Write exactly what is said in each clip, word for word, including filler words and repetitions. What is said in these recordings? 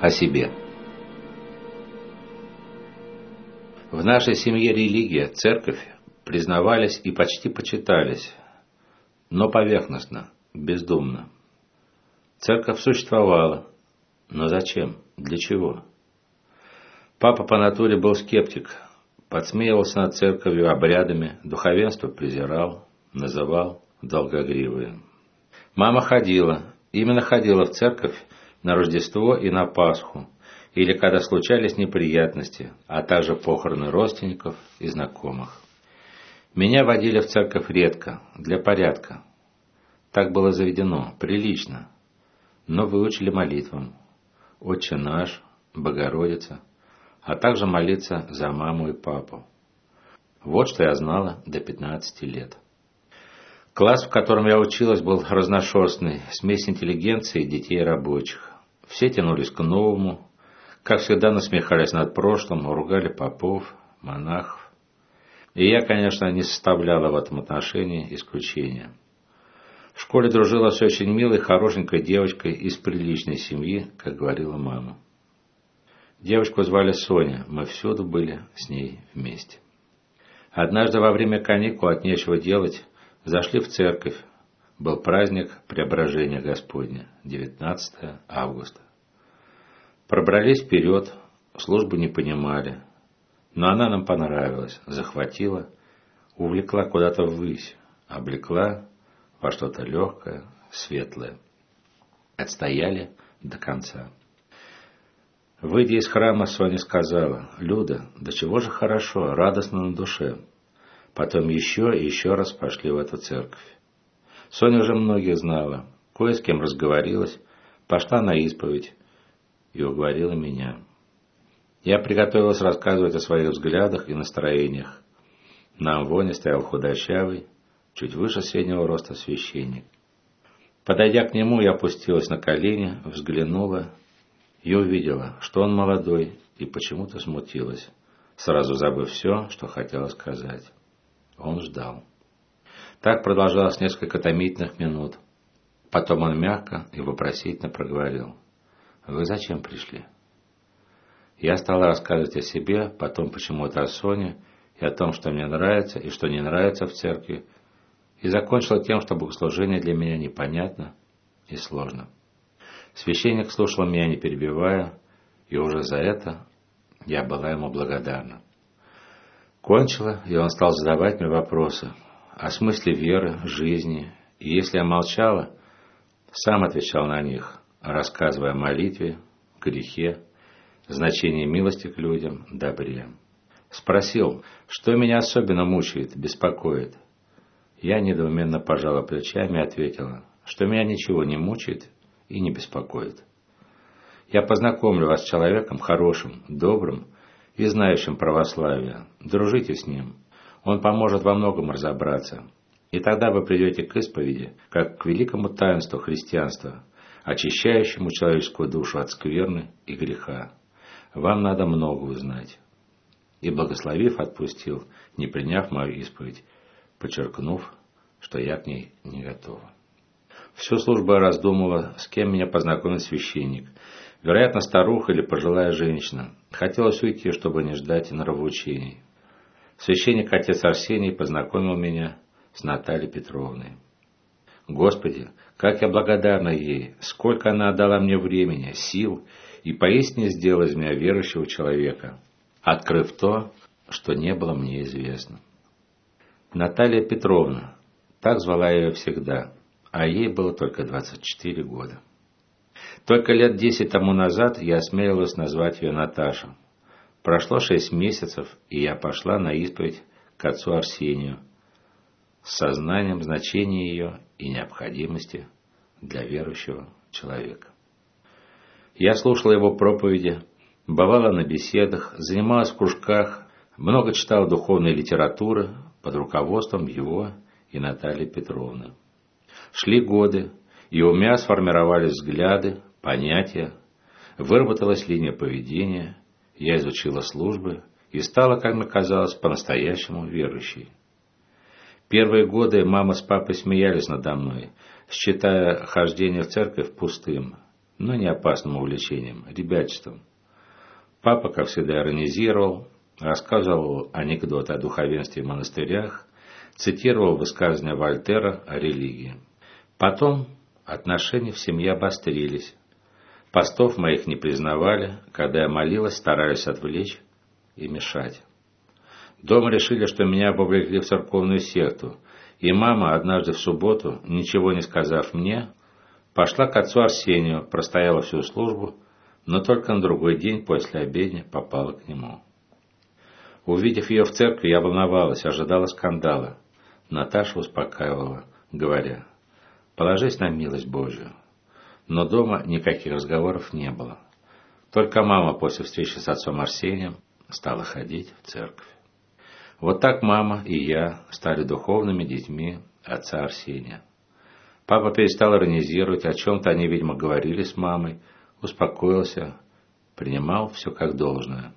О себе. В нашей семье религия, церковь признавались и почти почитались, но поверхностно, бездумно. Церковь существовала, но зачем, для чего? Папа по натуре был скептик, подсмеивался над церковью, обрядами, духовенство презирал, называл долгогривые. Мама ходила, именно ходила в церковь на Рождество и на Пасху, или когда случались неприятности, а также похороны родственников и знакомых. Меня водили в церковь редко, для порядка. Так было заведено, прилично, но выучили молитвам: «Отче наш», «Богородица», а также молиться за маму и папу. Вот что я знала до пятнадцати лет. Класс, в котором я училась, был разношерстный, смесь интеллигенции и детей рабочих. Все тянулись к новому, как всегда насмехались над прошлым, ругали попов, монахов. И я, конечно, не составляла в этом отношении исключения. В школе дружила с очень милой, хорошенькой девочкой из приличной семьи, как говорила мама. Девочку звали Соня, мы всюду были с ней вместе. Однажды во время каникул от нечего делать зашли в церковь. Был праздник Преображения Господня, девятнадцатое августа. Пробрались вперед, службу не понимали, но она нам понравилась, захватила, увлекла куда-то ввысь, облекла во что-то легкое, светлое. Отстояли до конца. Выйдя из храма, Соня сказала: «Люда, да чего же хорошо, радостно на душе». Потом еще и еще раз пошли в эту церковь. Соня уже многих знала, кое с кем разговорилась, пошла на исповедь и уговорила меня. Я приготовилась рассказывать о своих взглядах и настроениях. На амвоне стоял худощавый, чуть выше среднего роста священник. Подойдя к нему, я опустилась на колени, взглянула и увидела, что он молодой, и почему-то смутилась, сразу забыв все, что хотела сказать. Он ждал. Так продолжалось несколько томительных минут. Потом он мягко и вопросительно проговорил: «Вы зачем пришли?» Я стала рассказывать о себе, потом почему-то о Соне, и о том, что мне нравится и что не нравится в церкви, и закончила тем, что богослужение для меня непонятно и сложно. Священник слушал меня, не перебивая, и уже за это я была ему благодарна. Кончила, и он стал задавать мне вопросы о смысле веры, жизни, и если я молчала, сам отвечал на них, рассказывая о молитве, грехе, значении милости к людям, добре. Спросил, что меня особенно мучает, беспокоит. Я недоуменно пожала плечами и ответила, что меня ничего не мучает и не беспокоит. Я познакомлю вас с человеком хорошим, добрым и знающим православие. Дружите с ним. Он поможет во многом разобраться. И тогда вы придете к исповеди, как к великому таинству христианства, очищающему человеческую душу от скверны и греха. Вам надо много узнать». И, благословив, отпустил, не приняв мою исповедь, подчеркнув, что я к ней не готова. Всю службу я раздумывала, с кем меня познакомит священник. Вероятно, старуха или пожилая женщина. Хотелось уйти, чтобы не ждать нравоучений. Священник отец Арсений познакомил меня с Натальей Петровной. Господи, как я благодарна ей, сколько она отдала мне времени, сил и поистине сделала из меня верующего человека, открыв то, что не было мне известно. Наталья Петровна, так звала я ее всегда, а ей было только двадцать четыре года. Только лет десять тому назад я осмелилась назвать ее Наташа. Прошло шесть месяцев, и я пошла на исповедь к отцу Арсению с сознанием значения ее и необходимости для верующего человека. Я слушала его проповеди, бывала на беседах, занималась в кружках, много читала духовной литературы под руководством его и Натальи Петровны. Шли годы, и у меня сформировались взгляды, понятия, выработалась линия поведения, я изучила службы и стала, как мне казалось, по-настоящему верующей. Первые годы мама с папой смеялись надо мной, считая хождение в церковь пустым, но не опасным увлечением, ребячеством. Папа, как всегда, иронизировал, рассказывал анекдоты о духовенстве и монастырях, цитировал высказывания Вольтера о религии. Потом отношения в семье обострились. Постов моих не признавали, когда я молилась, старались отвлечь и мешать. Дома решили, что меня вовлекли в церковную секту, и мама однажды в субботу, ничего не сказав мне, пошла к отцу Арсению, простояла всю службу, но только на другой день после обедни попала к нему. Увидев ее в церкви, я волновалась, ожидала скандала. Наташа успокаивала, говоря: «Положись на милость Божию». Но дома никаких разговоров не было. Только мама после встречи с отцом Арсением стала ходить в церковь. Вот так мама и я стали духовными детьми отца Арсения. Папа перестал иронизировать, о чем-то они, видимо, говорили с мамой, успокоился, принимал все как должное.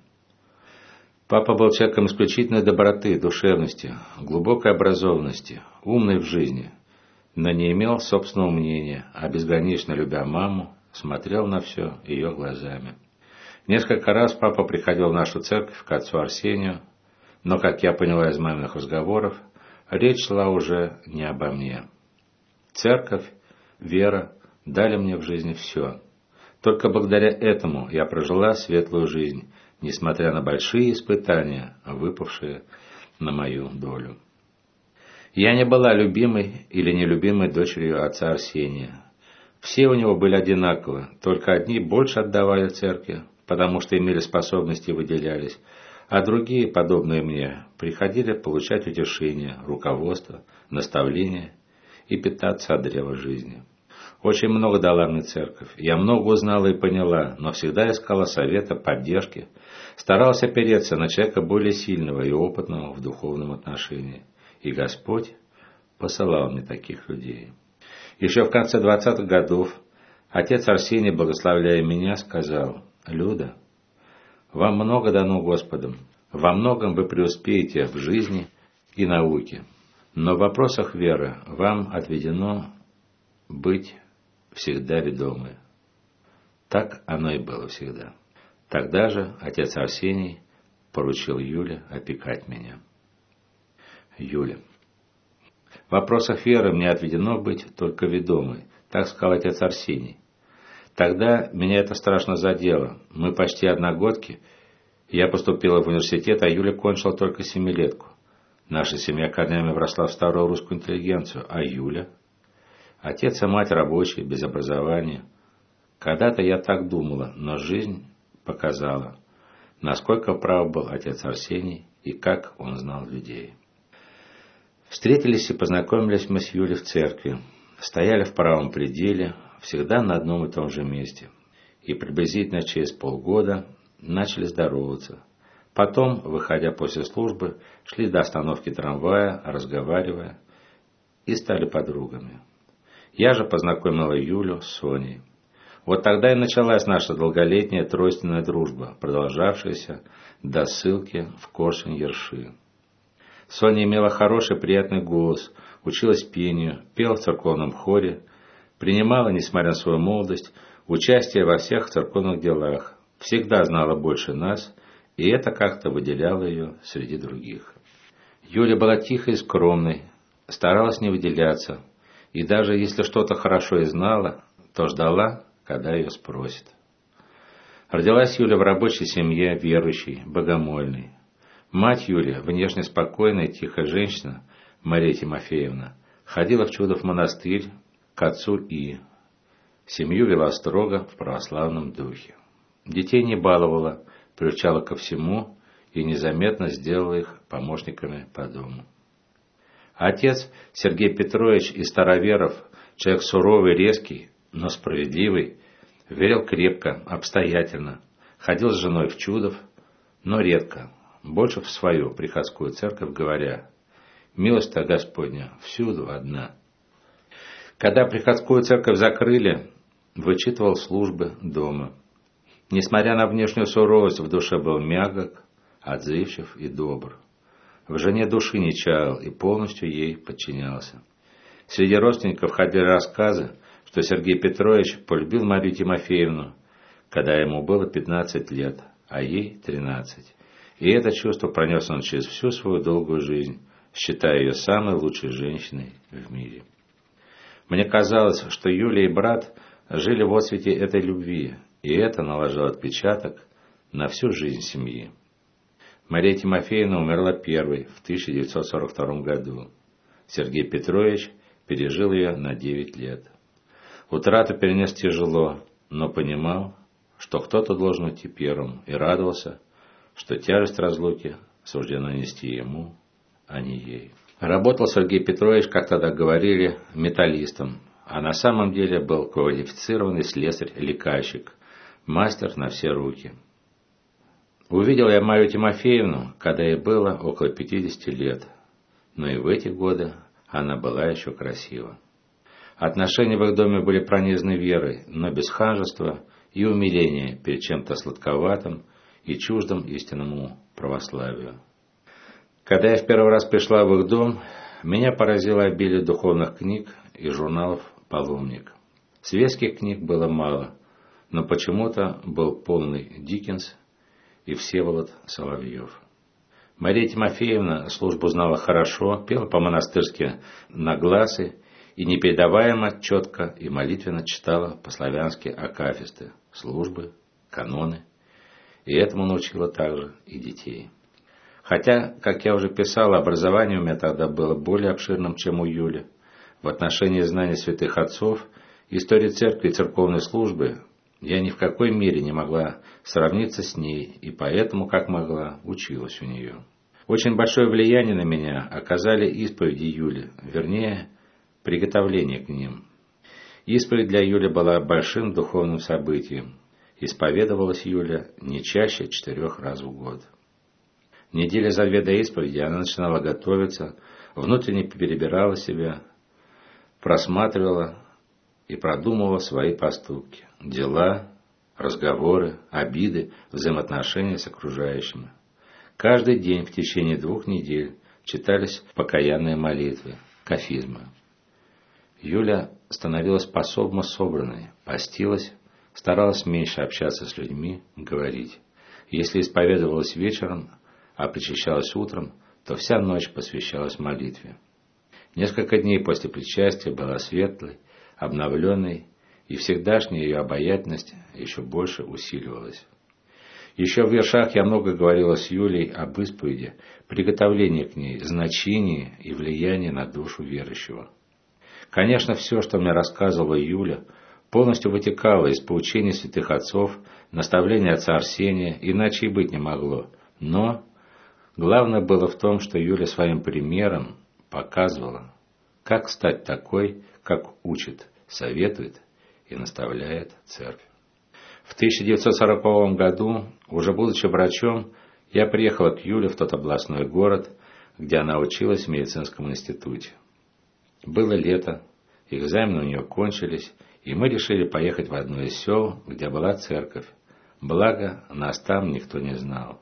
Папа был человеком исключительной доброты, душевности, глубокой образованности, умный в жизни, но не имел собственного мнения, а безгранично любя маму, смотрел на все ее глазами. Несколько раз папа приходил в нашу церковь к отцу Арсению, но, как я поняла из маминых разговоров, речь шла уже не обо мне. Церковь, вера дали мне в жизни все. Только благодаря этому я прожила светлую жизнь, несмотря на большие испытания, выпавшие на мою долю. Я не была любимой или нелюбимой дочерью отца Арсения. Все у него были одинаковы, только одни больше отдавали церкви, потому что имели способности и выделялись, а другие, подобные мне, приходили получать утешение, руководство, наставление и питаться от древа жизни. Очень много дала мне церковь, я много узнала и поняла, но всегда искала совета, поддержки, старалась опереться на человека более сильного и опытного в духовном отношении. И Господь посылал мне таких людей. Еще в конце двадцатых годов отец Арсений, благословляя меня, сказал: «Люда, вам много дано Господом, во многом вы преуспеете в жизни и науке, но в вопросах веры вам отведено быть всегда ведомы». Так оно и было всегда. Тогда же отец Арсений поручил Юле опекать меня. Юля. В вопросах веры мне отведено быть только ведомой, так сказал отец Арсений. Тогда меня это страшно задело. Мы почти одногодки. Я поступила в университет, а Юля кончила только семилетку. Наша семья корнями вросла в старую русскую интеллигенцию, а Юля? Отец и мать рабочие, без образования. Когда-то я так думала, но жизнь показала, насколько прав был отец Арсений и как он знал людей. Встретились и познакомились мы с Юлей в церкви. Стояли в правом пределе, всегда на одном и том же месте. И приблизительно через полгода начали здороваться. Потом, выходя после службы, шли до остановки трамвая, разговаривая, и стали подругами. Я же познакомила Юлю с Соней. Вот тогда и началась наша долголетняя тройственная дружба, продолжавшаяся до ссылки в Корсунь-Ерши. Соня имела хороший приятный голос, училась пению, пела в церковном хоре, принимала, несмотря на свою молодость, участие во всех церковных делах, всегда знала больше нас, и это как-то выделяло ее среди других. Юля была тихой и скромной, старалась не выделяться, и даже если что-то хорошо и знала, то ждала, когда ее спросят. Родилась Юля в рабочей семье, верующей, богомольной. Мать Юли, внешне спокойная и тихая женщина, Мария Тимофеевна, ходила в Чудов монастырь к отцу И. Семью вела строго в православном духе. Детей не баловала, приучала ко всему и незаметно сделала их помощниками по дому. Отец Сергей Петрович из Староверов, человек суровый, резкий, но справедливый, верил крепко, обстоятельно, ходил с женой в Чудов, но редко, больше в свою приходскую церковь, говоря: «Милость-то Господня всюду одна». Когда приходскую церковь закрыли, вычитывал службы дома. Несмотря на внешнюю суровость, в душе был мягок, отзывчив и добр. В жене души не чаял и полностью ей подчинялся. Среди родственников ходили рассказы, что что Сергей Петрович полюбил Марию Тимофеевну, когда ему было пятнадцать лет, а ей тринадцать. И это чувство пронес он через всю свою долгую жизнь, считая ее самой лучшей женщиной в мире. Мне казалось, что Юля и брат жили в отсвете этой любви, и это наложило отпечаток на всю жизнь семьи. Мария Тимофеевна умерла первой в тысяча девятьсот сорок втором году. Сергей Петрович пережил ее на девять лет. Утрату перенес тяжело, но понимал, что кто-то должен уйти первым, и радовался, что тяжесть разлуки суждено нести ему, а не ей. Работал Сергей Петрович, как тогда говорили, металлистом, а на самом деле был квалифицированный слесарь-лекальщик, мастер на все руки. Увидел я Марию Тимофеевну, когда ей было около пятидесяти лет, но и в эти годы она была еще красива. Отношения в их доме были пронизаны верой, но без ханжества и умиления перед чем-то сладковатым и чуждым истинному православию. Когда я в первый раз пришла в их дом, меня поразило обилие духовных книг и журналов «Паломник». Светских книг было мало, но почему-то был полный Диккенс и Всеволод Соловьев. Мария Тимофеевна службу знала хорошо, пела по-монастырски на гласы и непередаваемо, четко и молитвенно читала по-славянски акафисты, службы, каноны. И этому научила также и детей. Хотя, как я уже писал, образование у меня тогда было более обширным, чем у Юли. В отношении знаний святых отцов, истории церкви и церковной службы я ни в какой мере не могла сравниться с ней, и поэтому, как могла, училась у нее. Очень большое влияние на меня оказали исповеди Юли, вернее, приготовление к ним. Исповедь для Юли была большим духовным событием. Исповедовалась Юля не чаще четырех раз в год. Недели за две до исповеди она начинала готовиться, внутренне перебирала себя, просматривала и продумывала свои поступки, дела, разговоры, обиды, взаимоотношения с окружающими. Каждый день в течение двух недель читались покаянные молитвы, кафизмы. Юля становилась способна собранной, постилась, старалась меньше общаться с людьми, говорить. Если исповедовалась вечером, а причащалась утром, то вся ночь посвящалась молитве. Несколько дней после причастия была светлой, обновленной, и всегдашняя ее обаятельность еще больше усиливалась. Еще в вершах я много говорила с Юлей об исповеди, приготовлении к ней, значении и влиянии на душу верующего. Конечно, все, что мне рассказывала Юля, полностью вытекало из поучений святых отцов, наставления отца Арсения, иначе и быть не могло. Но главное было в том, что Юля своим примером показывала, как стать такой, как учит, советует и наставляет церковь. В тысяча девятьсот сороковом году, уже будучи врачом, я приехала к Юле в тот областной город, где она училась в медицинском институте. Было лето, экзамены у нее кончились, и мы решили поехать в одно из сел, где была церковь. Благо, нас там никто не знал.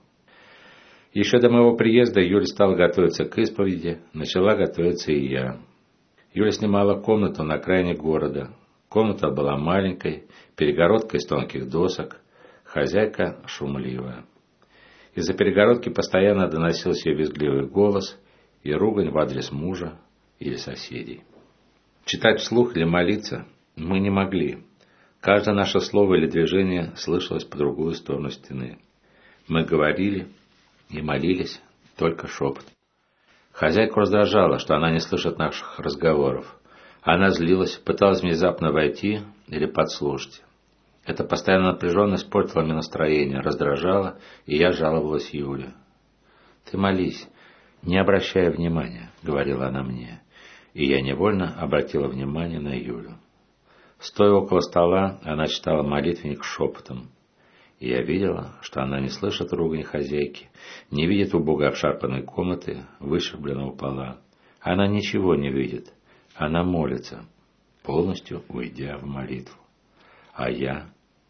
Еще до моего приезда Юля стала готовиться к исповеди, начала готовиться и я. Юля снимала комнату на окраине города. Комната была маленькой, перегородка из тонких досок, хозяйка шумливая. Из-за перегородки постоянно доносился ее визгливый голос и ругань в адрес мужа или соседей. Читать вслух или молиться мы не могли. Каждое наше слово или движение слышалось по другую сторону стены. Мы говорили и молились только шепот. Хозяйку раздражало, что она не слышит наших разговоров. Она злилась, пыталась внезапно войти или подслушать. Эта постоянная напряженность портила мне настроение, раздражала, и я жаловалась Юле. «Ты молись, не обращая внимания», — говорила она мне. И я невольно обратила внимание на Юлю. Стоя около стола, она читала молитвенник шепотом. И я видела, что она не слышит ругань хозяйки, не видит убого обшарпанной комнаты, вышибленного пола. Она ничего не видит. Она молится, полностью уйдя в молитву. А я?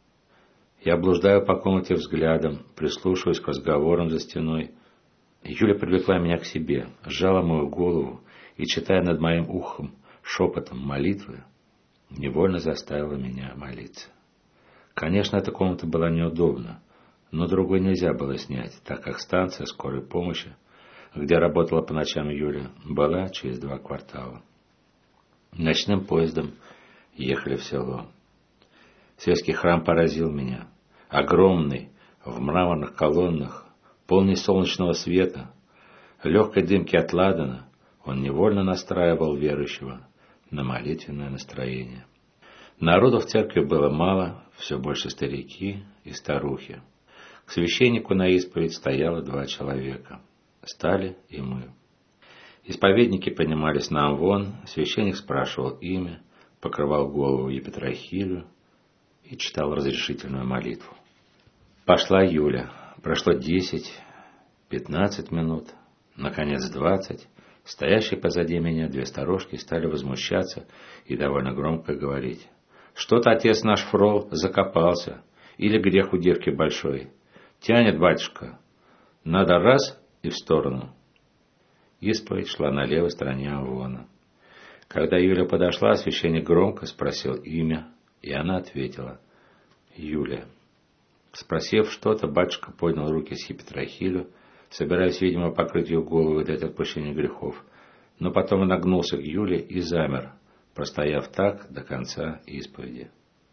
Я блуждаю по комнате взглядом, прислушиваюсь к разговорам за стеной. Юля привлекла меня к себе, сжала мою голову и, читая над моим ухом шепотом молитвы, невольно заставило меня молиться. Конечно, эта комната была неудобна, но другой нельзя было снять, так как станция скорой помощи, где работала по ночам Юля, была через два квартала. Ночным поездом ехали в село. Сельский храм поразил меня. Огромный, в мраморных колоннах, полный солнечного света, легкой дымки от ладана, он невольно настраивал верующего на молитвенное настроение. Народу в церкви было мало, все больше старики и старухи. К священнику на исповедь стояло два человека. Стали и мы. Исповедники поднимались на амвон, священник спрашивал имя, покрывал голову епитрахилию и читал разрешительную молитву. Пошла Юля. Прошло десять, пятнадцать минут, наконец двадцать. Стоящие позади меня две старушки стали возмущаться и довольно громко говорить: «Что-то отец наш Фрол закопался, или грех у девки большой. Тянет, батюшка. Надо раз и в сторону». Исповедь шла на левой стороне амвона. Когда Юля подошла, священник громко спросил имя, и она ответила: «Юля». Спросив что-то, батюшка поднял руки с епитрахилью, собираясь, видимо, покрыть ее голову и дать отпущение грехов, но потом нагнулся к Юле и замер, простояв так до конца исповеди.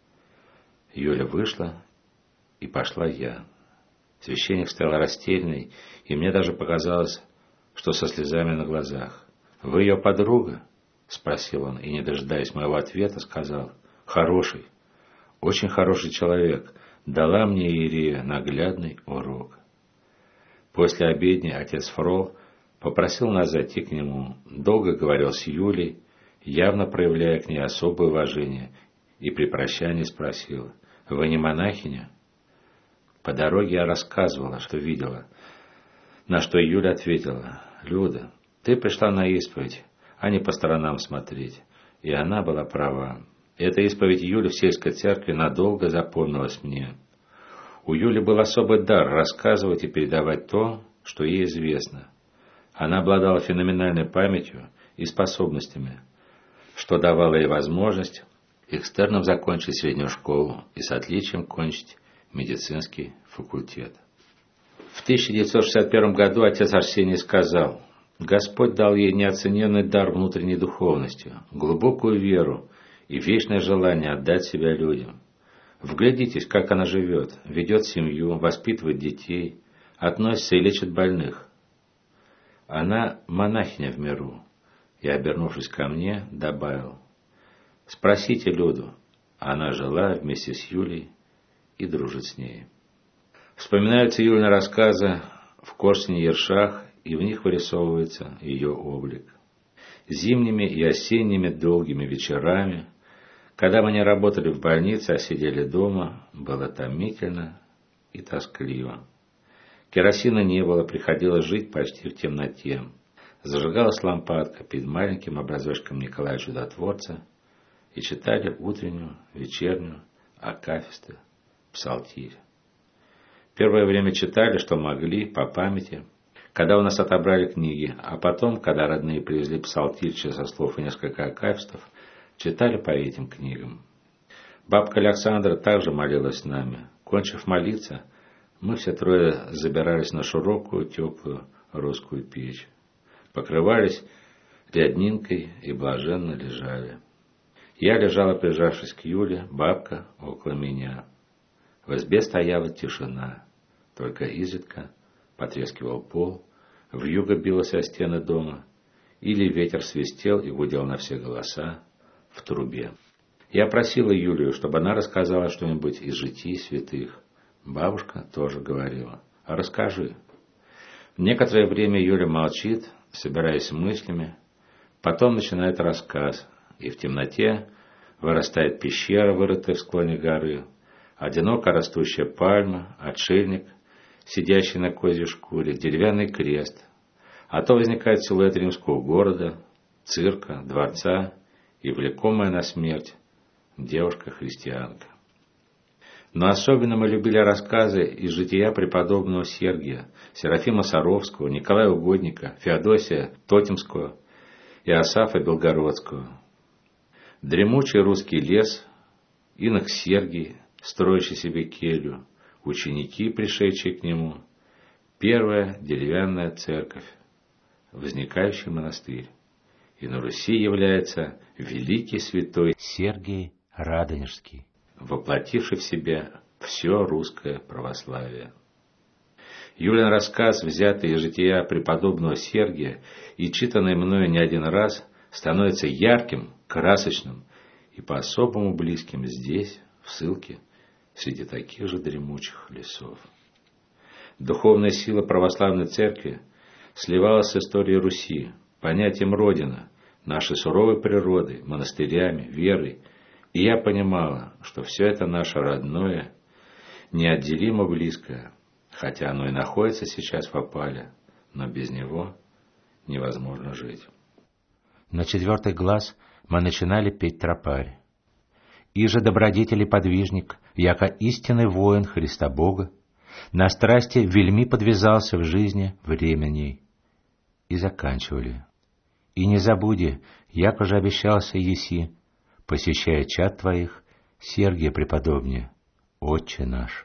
Юля вышла, и пошла я. Священник стоял растерянный, и мне даже показалось, что со слезами на глазах. «Вы ее подруга?» — спросил он, и, не дожидаясь моего ответа, сказал: «Хороший, очень хороший человек, дала мне Иерея наглядный урок». После обедни отец Фрол попросил нас зайти к нему, долго говорил с Юлей, явно проявляя к ней особое уважение, и при прощании спросил: «Вы не монахиня?» По дороге я рассказывала, что видела, на что Юля ответила: «Люда, ты пришла на исповедь, а не по сторонам смотреть». И она была права. Эта исповедь Юли в сельской церкви надолго запомнилась мне. У Юли был особый дар рассказывать и передавать то, что ей известно. Она обладала феноменальной памятью и способностями, что давало ей возможность экстерном закончить среднюю школу и с отличием кончить медицинский факультет. В тысяча девятьсот шестьдесят первом году отец Арсений сказал: «Господь дал ей неоцененный дар внутренней духовности, глубокую веру и вечное желание отдать себя людям. Вглядитесь, как она живет, ведет семью, воспитывает детей, относится и лечит больных. Она монахиня в миру». И, обернувшись ко мне, добавил: «Спросите Люду, она жила вместе с Юлей и дружит с ней». Вспоминаются Юлины рассказы в Корсуне Ершах, и в них вырисовывается ее облик. Зимними и осенними долгими вечерами, когда мы не работали в больнице, а сидели дома, было томительно и тоскливо. Керосина не было, приходилось жить почти в темноте. Зажигалась лампадка перед маленьким образочком Николая Чудотворца, и читали утреннюю, вечернюю, акафисты, псалтирь. Первое время читали, что могли, по памяти, когда у нас отобрали книги, а потом, когда родные привезли псалтирь со слов и несколько акафистов, читали по этим книгам. Бабка Александра также молилась с нами. Кончив молиться, мы все трое забирались на широкую, теплую русскую печь, покрывались ряднинкой и блаженно лежали. Я лежала, прижавшись к Юле, бабка около меня. В избе стояла тишина, только изредка потрескивал пол, вьюга билась о стены дома, или ветер свистел и гудел на все голоса в трубе. Я просила Юлию, чтобы она рассказала что-нибудь из житий святых. Бабушка тоже говорила: «Расскажи». Некоторое время Юля молчит, собираясь с мыслями, потом начинает рассказ, и в темноте вырастает пещера, вырытая в склоне горы, одиноко растущая пальма, отшельник, сидящий на козьей шкуре, деревянный крест, а то возникает силуэт римского города, цирка, дворца и влекомая на смерть девушка-христианка. Но особенно мы любили рассказы из жития преподобного Сергия, Серафима Саровского, Николая Угодника, Феодосия Тотемского и Иосафа Белгородского. Дремучий русский лес, инок Сергий, строящий себе келью, ученики, пришедшие к нему, первая деревянная церковь, возникающий монастырь. И на Руси является великий святой Сергий Радонежский, воплотивший в себе все русское православие. Юлин рассказ, взятый из жития преподобного Сергия и читанный мною не один раз, становится ярким, красочным и по-особому близким здесь, в ссылке, среди таких же дремучих лесов. Духовная сила православной церкви сливалась с историей Руси, понятием Родина, нашей суровой природы, монастырями, верой, и я понимала, что все это наше родное, неотделимо близкое, хотя оно и находится сейчас в опале, но без него невозможно жить. На четвертый глаз мы начинали петь тропарь. «Иже добродетель и подвижник, яко истинный воин Христа Бога, на страсти вельми подвязался в жизни временей». И заканчивали. «И не забуди, яко же обещался еси, посещая чад твоих, Сергия преподобнее, Отче наш».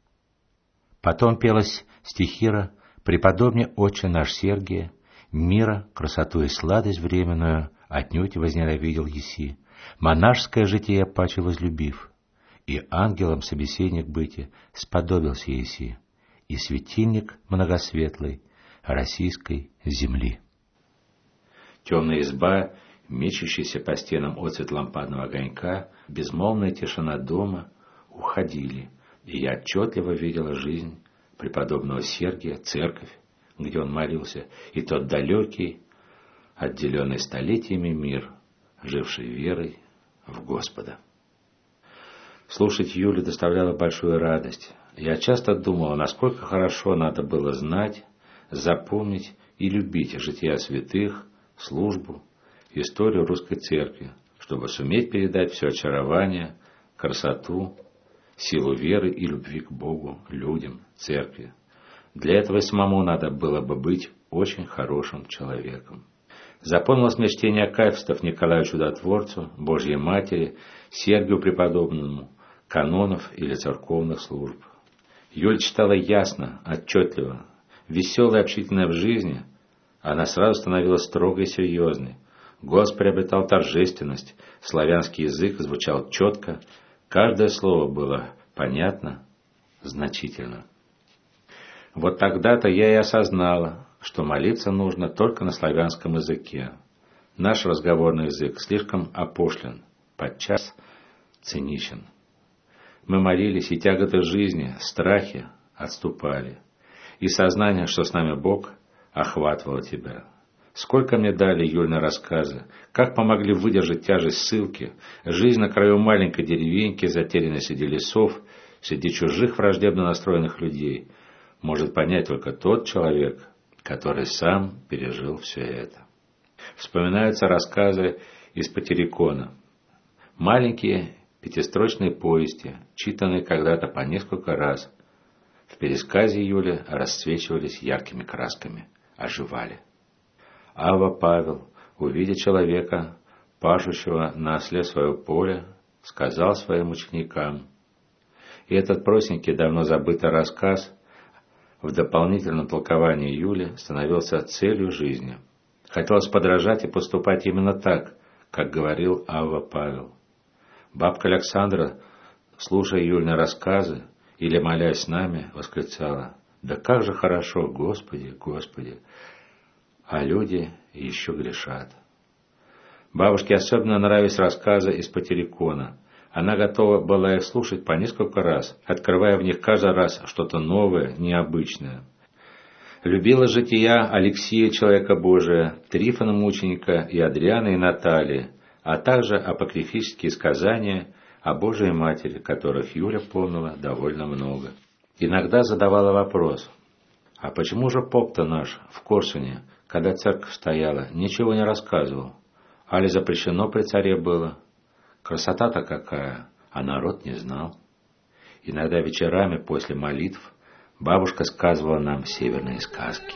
Потом пелась стихира «Преподобнее Отче наш Сергия, мира, красоту и сладость временную отнюдь возненавидел еси, монашеское житие паче возлюбив, и ангелом собеседник быти сподобился еси, и светильник многосветлый российской земли». Темная изба, мечущаяся по стенам отцвет лампадного огонька, безмолвная тишина дома уходили, и я отчетливо видела жизнь преподобного Сергия, церковь, где он молился, и тот далекий, отделенный столетиями мир, живший верой в Господа. Слушать Юлю доставляло большую радость. Я часто думала, насколько хорошо надо было знать, запомнить и любить жития святых, службу, историю русской церкви, чтобы суметь передать все очарование, красоту, силу веры и любви к Богу, людям, церкви. Для этого и самому надо было бы быть очень хорошим человеком. Запомнилось мне чтение акафистов Николаю Чудотворцу, Божьей Матери, Сергию Преподобному, канонов или церковных служб. Юль читала ясно, отчетливо, веселая и общительная в жизни, она сразу становилась строгой и серьезной. Голос приобретал торжественность, славянский язык звучал четко, каждое слово было понятно, значительно. Вот тогда-то я и осознала, что молиться нужно только на славянском языке. Наш разговорный язык слишком опошлен, подчас циничен. Мы молились, и тяготы жизни, страхи отступали, и сознание, что с нами Бог, охватывало тебя. Сколько мне дали Юльны рассказы, как помогли выдержать тяжесть ссылки, жизнь на краю маленькой деревеньки, затерянной среди лесов, среди чужих враждебно настроенных людей, может понять только тот человек, который сам пережил все это. Вспоминаются рассказы из Патерикона. Маленькие пятистрочные повести, читанные когда-то по несколько раз, в пересказе Юли расцвечивались яркими красками, оживали. Авва Павел, увидя человека, пашущего на осле свое поле, сказал своим ученикам. И этот простенький, давно забытый рассказ в дополнительном толковании Юли становился целью жизни. Хотелось подражать и поступать именно так, как говорил Авва Павел. Бабка Александра, слушая Юльны рассказы или молясь с нами, восклицала: «Да как же хорошо, Господи, Господи!» А люди еще грешат. Бабушке особенно нравились рассказы из Патерикона. Она готова была их слушать по несколько раз, открывая в них каждый раз что-то новое, необычное. Любила жития Алексия, человека Божия, Трифона мученика и Адриана и Натальи, а также апокрифические сказания о Божией Матери, которых Юля помнила довольно много. Иногда задавала вопрос: а почему же поп-то наш в Корсуне, когда церковь стояла, ничего не рассказывал? Али запрещено при царе было? Красота-то какая, а народ не знал. Иногда вечерами после молитв бабушка сказывала нам северные сказки.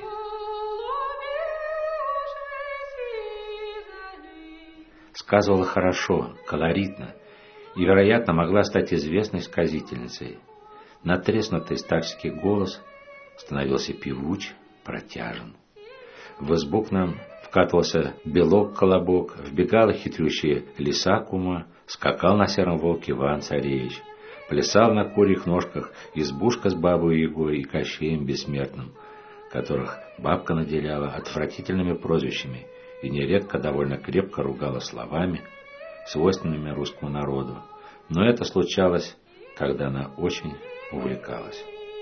Сказывала хорошо, колоритно и, вероятно, могла стать известной сказительницей. Натреснутый старческий голос становился певуч, протяжен. В избу к нам вкатывался белок-колобок, вбегала хитрющая лиса кума, скакал на сером волке Иван-царевич, плясал на курьих ножках избушка с бабой Ягой и Кощеем Бессмертным, которых бабка наделяла отвратительными прозвищами и нередко довольно крепко ругала словами, свойственными русскому народу. Но это случалось, когда она очень увлекалась.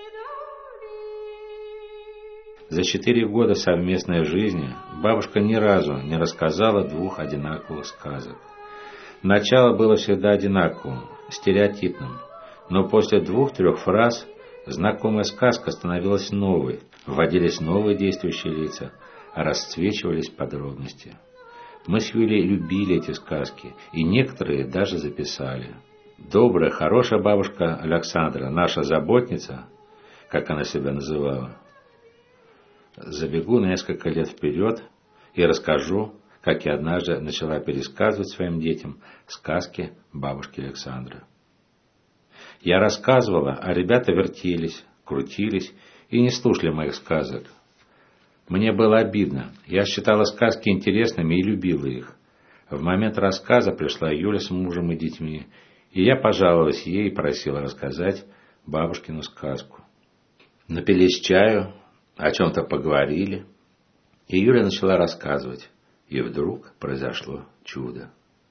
За четыре года совместной жизни бабушка ни разу не рассказала двух одинаковых сказок. Начало было всегда одинаковым, стереотипным, но после двух-трех фраз знакомая сказка становилась новой, вводились новые действующие лица, расцвечивались подробности. Мы с Юлей любили эти сказки, и некоторые даже записали. Добрая, хорошая бабушка Александра, наша заботница, как она себя называла. Забегу на несколько лет вперед и расскажу, как я однажды начала пересказывать своим детям сказки бабушки Александры. Я рассказывала, а ребята вертелись, крутились и не слушали моих сказок. Мне было обидно. Я считала сказки интересными и любила их. В момент рассказа пришла Юля с мужем и детьми, и я пожаловалась ей и просила рассказать бабушкину сказку. Напились чаю, о чем-то поговорили, и Юля начала рассказывать, и вдруг произошло чудо.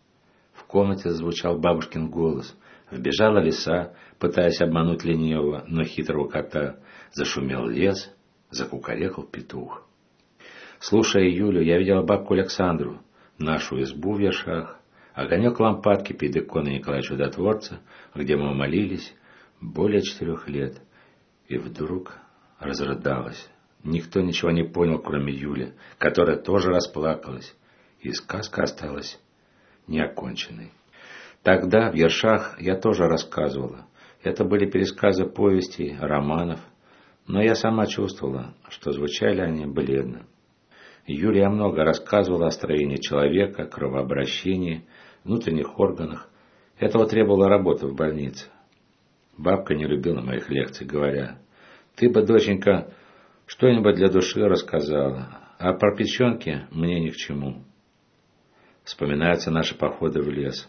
В комнате зазвучал бабушкин голос, вбежала лиса, пытаясь обмануть ленивого, но хитрого кота, зашумел лес, закукарекал петух. Слушая Юлю, я видела бабку Александру, нашу избу в Ершах, огонек лампадки перед иконой Николая Чудотворца, где мы молились более четырех лет, и вдруг разрыдалась. Никто ничего не понял, кроме Юли, которая тоже расплакалась, и сказка осталась неоконченной. Тогда в Ершах я тоже рассказывала. Это были пересказы повестей, романов, но я сама чувствовала, что звучали они бледно. Юлия много рассказывала о строении человека, кровообращении, внутренних органах. Этого требовала работа в больнице. Бабка не любила моих лекций, говоря: «Ты бы, доченька, что-нибудь для души рассказала, а про печенки мне ни к чему». Вспоминаются наши походы в лес.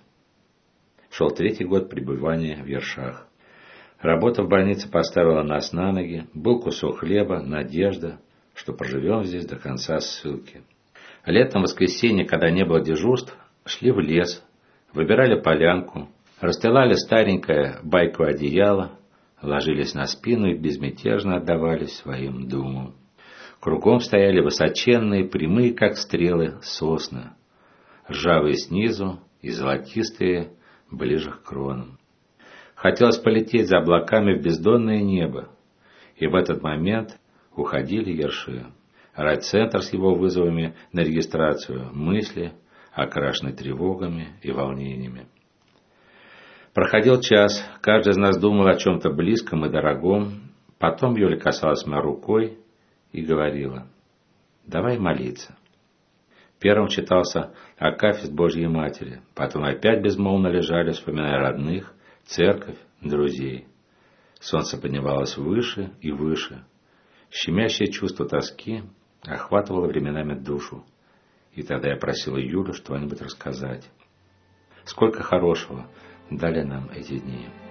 Шел третий год пребывания в Ершах. Работа в больнице поставила нас на ноги, был кусок хлеба, надежда, что проживем здесь до конца ссылки. Летом, в воскресенье, когда не было дежурств, шли в лес, выбирали полянку, расстилали старенькое байковое одеяло, ложились на спину и безмятежно отдавались своим думам. Кругом стояли высоченные, прямые, как стрелы, сосны, ржавые снизу и золотистые ближе к кронам. Хотелось полететь за облаками в бездонное небо, и в этот момент уходили ерши. Райцентр с его вызовами на регистрацию, мысли, окрашены тревогами и волнениями. Проходил час, каждый из нас думал о чем-то близком и дорогом. Потом Юля касалась меня рукой и говорила: «Давай молиться». Первым читался Акафист Божьей Матери, потом опять безмолвно лежали, вспоминая родных, церковь, друзей. Солнце поднималось выше и выше. Щемящее чувство тоски охватывало временами душу. И тогда я просила Юлю что-нибудь рассказать. Сколько хорошего дали нам эти дни.